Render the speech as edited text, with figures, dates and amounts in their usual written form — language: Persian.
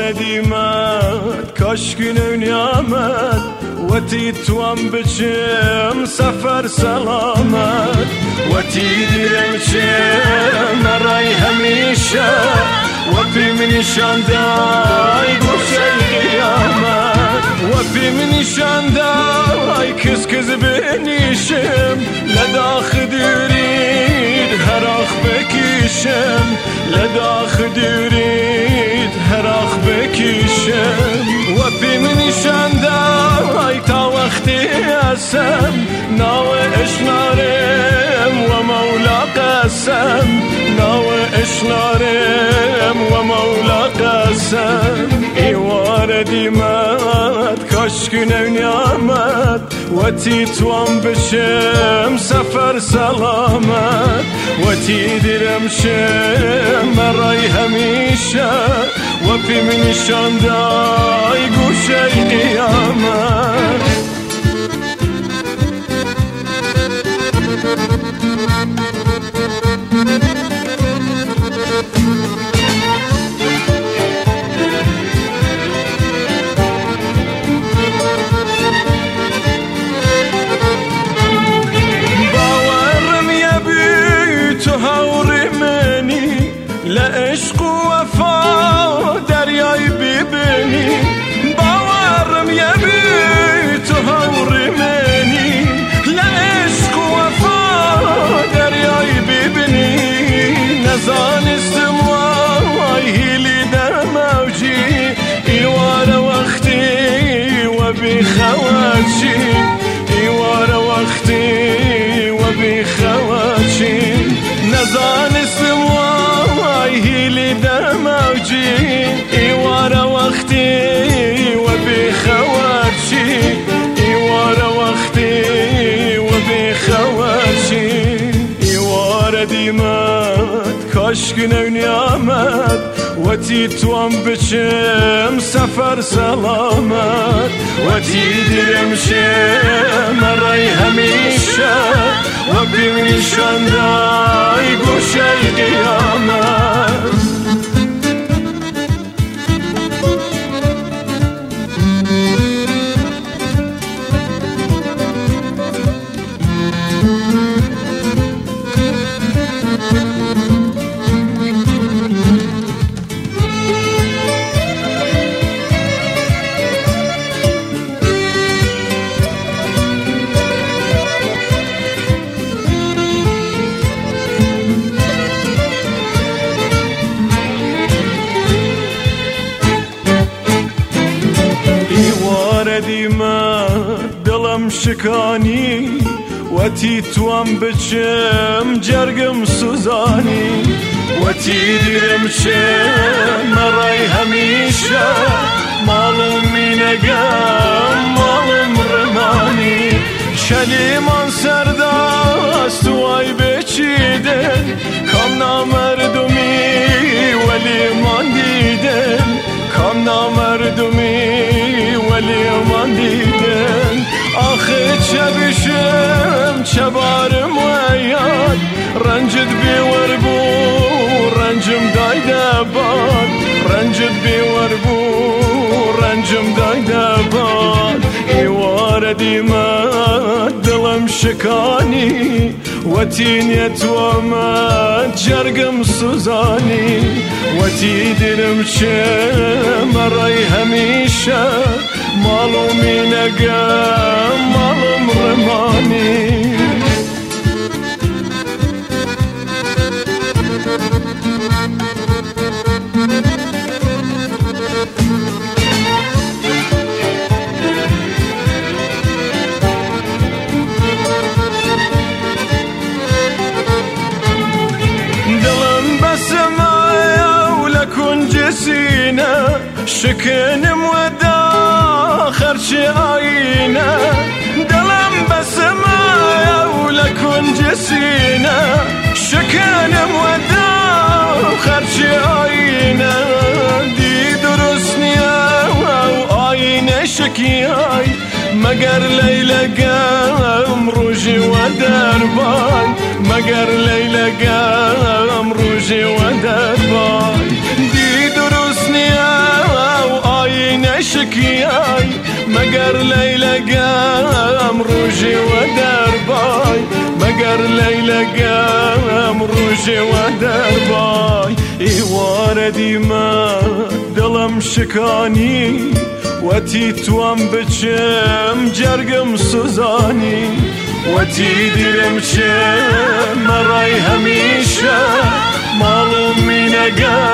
ديمات كاشكين ونيامات وتيتوان بچم سفر سلامت وتيدرم چم راي هميشه وفي من شانداي قوشي قيامت وفي من شانداي كز بنيشم لداخ دريد هراخ بكيشم لداخ دريد هراخ بكيشم وفي من شانداي تا وقتي اسم ناوي اشنارم ومولا قسم ناوي اشنارم ومولا قسم ايوار ديمات كاشكين ونيامت وتيتوان بشم سفر سلامت وتيدرم شم راي هميشه وفي من شانداي قوشي قيامت باورم يبي تهوري مني لعشق وفا دریای ببینی باورم يبي تهوري مني لعشق وفا دریای ببینی نزانستم وای هیلی در موجی ایوار وقتی و بی خواتشی ایوار وقتی و بی خواتشی نزانستم وای هیلی در موجی ایوار وقتی و بی خواتشی ایوار وقتی و بی خواتشی ایوار ديمات كاشكين ونيامت وتيتوان بچم سفر سلامت وتيدرم شم راي هميشه وفي من شانداي قوشي قيامت ديمات دلم شكاني وتيتوان بچم جرقم سوزاني وتيدرم شم راي هميشه مالم مينقام مالم رماني شليمان سرداست واي بچيدن كم نامردمي وليمان ديدن كم نامردمي وليمان ديدن آخه چبشم چبارم وياي رنجد بي وربو رنجم دايده باد رنجد بي وربو رنجم دايده باد ايوار ديمات دلم شكاني وتينيت وما جرقم سوزاني وتيدرم شم راي هميشه مالو مينقام مالو رماني جسينا شكن مودا خرش عينا دلم بسما ولكن جسينا شكن مودا خرش عينا دي درسني او عين شكياي مگر ليلى قام روجي ودربان مگر ليلى قام روجي ودربان دي درسني ڕۆژێ وە دەربای مەگەر لەیلەگەم ڕۆژێ وە دەربای ئێوارە دیمە دڵم شکانی وەتی توام بچم جەرگم سوزانی وەتی دیرم چم مەڕای هەمیشە ماڵ و مینەگە